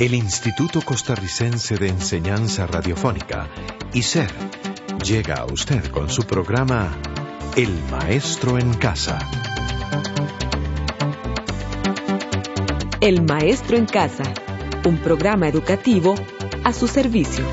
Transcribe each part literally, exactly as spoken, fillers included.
El Instituto Costarricense de Enseñanza Radiofónica, I C E R, llega a usted con su programa El Maestro en Casa. El Maestro en Casa, un programa educativo a su servicio.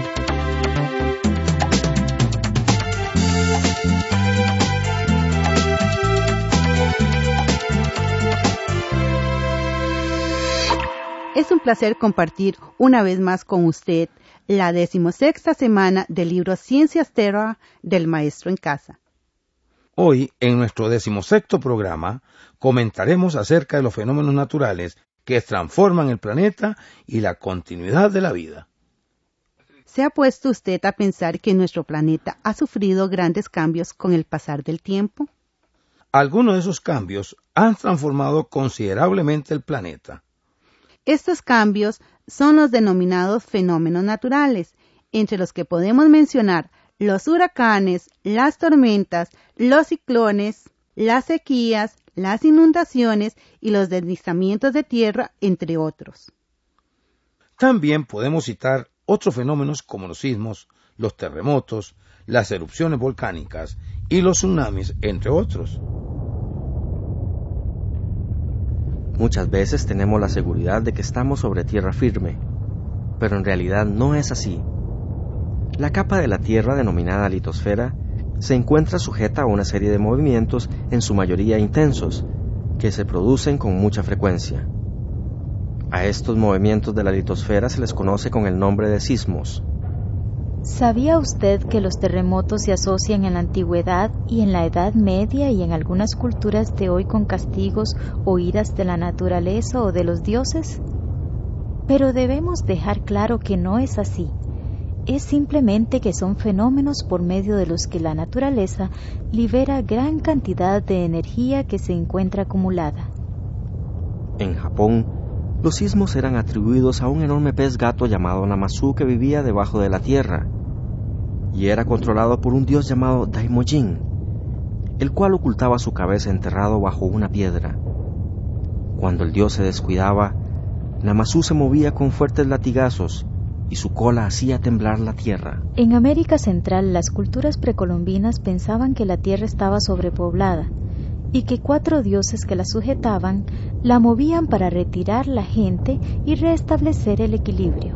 Es un placer compartir una vez más con usted la decimosexta semana del libro Ciencias Terra del Maestro en Casa. Hoy, en nuestro decimosexto programa, comentaremos acerca de los fenómenos naturales que transforman el planeta y la continuidad de la vida. ¿Se ha puesto usted a pensar que nuestro planeta ha sufrido grandes cambios con el pasar del tiempo? Algunos de esos cambios han transformado considerablemente el planeta. Estos cambios son los denominados fenómenos naturales, entre los que podemos mencionar los huracanes, las tormentas, los ciclones, las sequías, las inundaciones y los deslizamientos de tierra, entre otros. También podemos citar otros fenómenos como los sismos, los terremotos, las erupciones volcánicas y los tsunamis, entre otros. Muchas veces tenemos la seguridad de que estamos sobre tierra firme, pero en realidad no es así. La capa de la Tierra, denominada litosfera, se encuentra sujeta a una serie de movimientos, en su mayoría intensos, que se producen con mucha frecuencia. A estos movimientos de la litosfera se les conoce con el nombre de sismos. ¿Sabía usted que los terremotos se asocian en la antigüedad y en la Edad Media y en algunas culturas de hoy con castigos o iras de la naturaleza o de los dioses? Pero debemos dejar claro que no es así. Es simplemente que son fenómenos por medio de los que la naturaleza libera gran cantidad de energía que se encuentra acumulada. En Japón, los sismos eran atribuidos a un enorme pez gato llamado Namazu que vivía debajo de la tierra y era controlado por un dios llamado Daimojin, el cual ocultaba su cabeza enterrado bajo una piedra. Cuando el dios se descuidaba, Namazu se movía con fuertes latigazos y su cola hacía temblar la tierra. En América Central, las culturas precolombinas pensaban que la tierra estaba sobrepoblada y que cuatro dioses que la sujetaban la movían para retirar la gente y restablecer el equilibrio.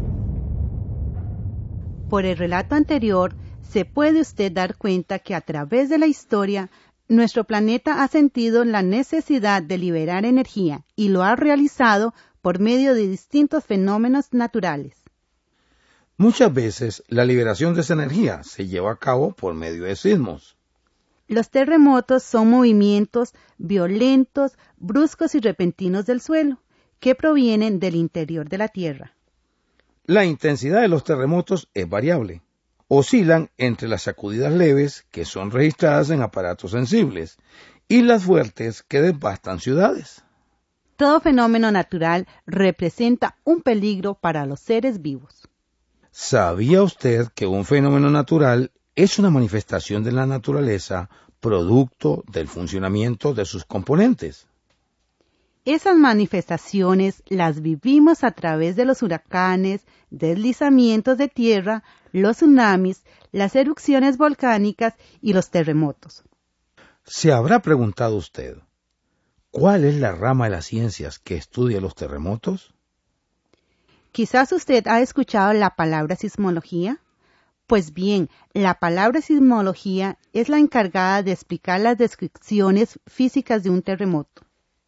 Por el relato anterior, se puede usted dar cuenta que a través de la historia, nuestro planeta ha sentido la necesidad de liberar energía y lo ha realizado por medio de distintos fenómenos naturales. Muchas veces, la liberación de esa energía se lleva a cabo por medio de sismos. Los terremotos son movimientos violentos, bruscos y repentinos del suelo, que provienen del interior de la Tierra. La intensidad de los terremotos es variable. Oscilan entre las sacudidas leves, que son registradas en aparatos sensibles, y las fuertes que devastan ciudades. Todo fenómeno natural representa un peligro para los seres vivos. ¿Sabía usted que un fenómeno natural es una manifestación de la naturaleza producto del funcionamiento de sus componentes? Esas manifestaciones las vivimos a través de los huracanes, deslizamientos de tierra, los tsunamis, las erupciones volcánicas y los terremotos. ¿Se habrá preguntado usted, cuál es la rama de las ciencias que estudia los terremotos? Quizás usted ha escuchado la palabra sismología. Pues bien, la palabra sismología es la encargada de explicar las descripciones físicas de un terremoto.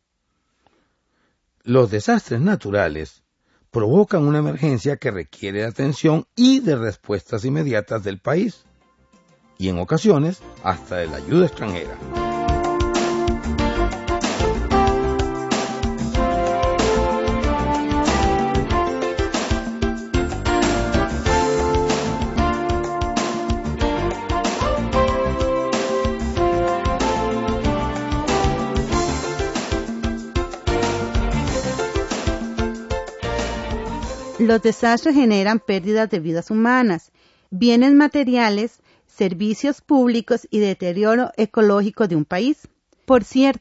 Los desastres naturales provocan una emergencia que requiere de atención y de respuestas inmediatas del país, y en ocasiones hasta de la ayuda extranjera. Los desastres generan pérdidas de vidas humanas, bienes materiales, servicios públicos y deterioro ecológico de un país. Por cierto,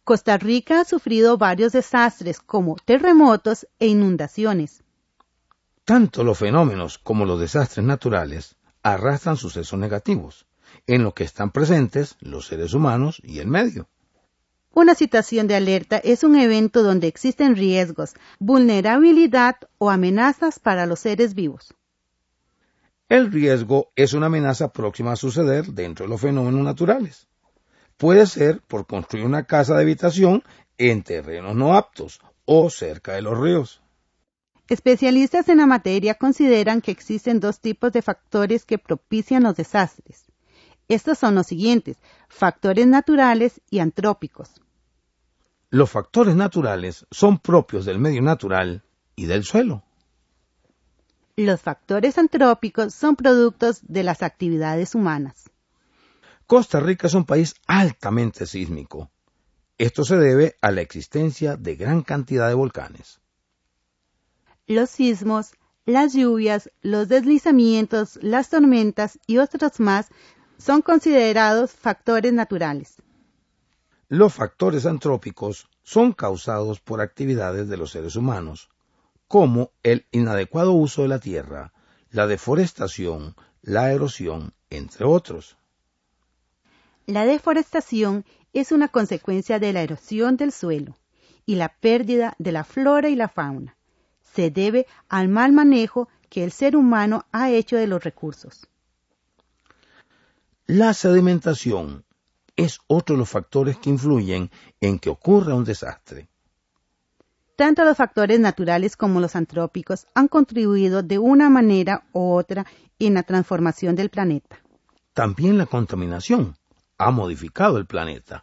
Costa Rica ha sufrido varios desastres como terremotos e inundaciones. Tanto los fenómenos como los desastres naturales arrastran sucesos negativos, en los que están presentes los seres humanos y el medio. Una situación de alerta es un evento donde existen riesgos, vulnerabilidad o amenazas para los seres vivos. El riesgo es una amenaza próxima a suceder dentro de los fenómenos naturales. Puede ser por construir una casa de habitación en terrenos no aptos o cerca de los ríos. Especialistas en la materia consideran que existen dos tipos de factores que propician los desastres. Estos son los siguientes: factores naturales y antrópicos. Los factores naturales son propios del medio natural y del suelo. Los factores antrópicos son productos de las actividades humanas. Costa Rica es un país altamente sísmico. Esto se debe a la existencia de gran cantidad de volcanes. Los sismos, las lluvias, los deslizamientos, las tormentas y otros más son considerados factores naturales. Los factores antrópicos son causados por actividades de los seres humanos, como el inadecuado uso de la tierra, la deforestación, la erosión, entre otros. La deforestación es una consecuencia de la erosión del suelo y la pérdida de la flora y la fauna. Se debe al mal manejo que el ser humano ha hecho de los recursos. La sedimentación es otro de los factores que influyen en que ocurra un desastre. Tanto los factores naturales como los antrópicos han contribuido de una manera u otra en la transformación del planeta. También la contaminación ha modificado el planeta.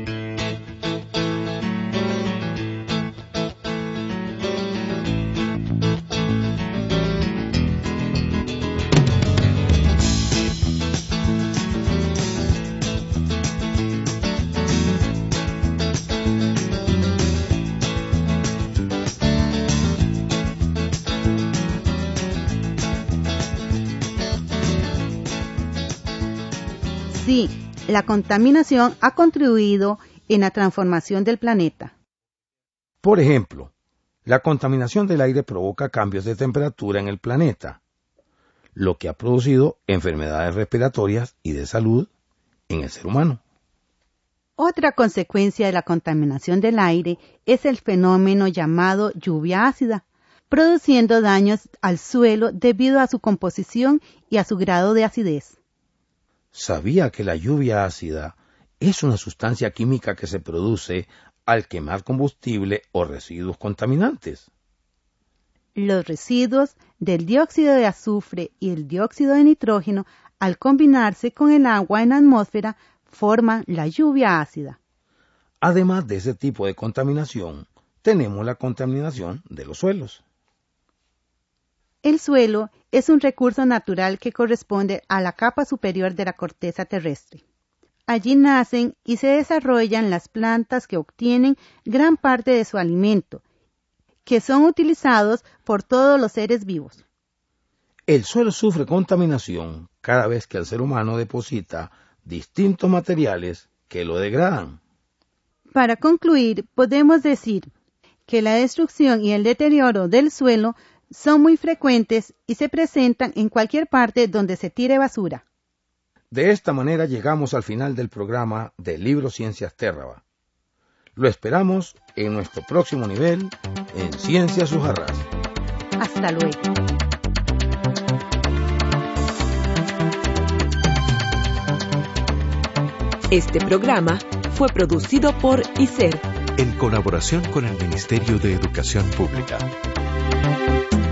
Sí, la contaminación ha contribuido en la transformación del planeta. Por ejemplo, la contaminación del aire provoca cambios de temperatura en el planeta, lo que ha producido enfermedades respiratorias y de salud en el ser humano. Otra consecuencia de la contaminación del aire es el fenómeno llamado lluvia ácida, produciendo daños al suelo debido a su composición y a su grado de acidez. ¿Sabía que la lluvia ácida es una sustancia química que se produce al quemar combustible o residuos contaminantes? Los residuos del dióxido de azufre y el dióxido de nitrógeno, al combinarse con el agua en la atmósfera, forman la lluvia ácida. Además de ese tipo de contaminación, tenemos la contaminación de los suelos. El suelo es un recurso natural que corresponde a la capa superior de la corteza terrestre. Allí nacen y se desarrollan las plantas que obtienen gran parte de su alimento, que son utilizados por todos los seres vivos. El suelo sufre contaminación cada vez que el ser humano deposita distintos materiales que lo degradan. Para concluir, podemos decir que la destrucción y el deterioro del suelo son muy frecuentes y se presentan en cualquier parte donde se tire basura. De esta manera llegamos al final del programa del libro Ciencias Térraba. Lo esperamos en nuestro próximo nivel en Ciencias Ujarrás. Hasta luego. Este programa fue producido por I C E R en colaboración con el Ministerio de Educación Pública.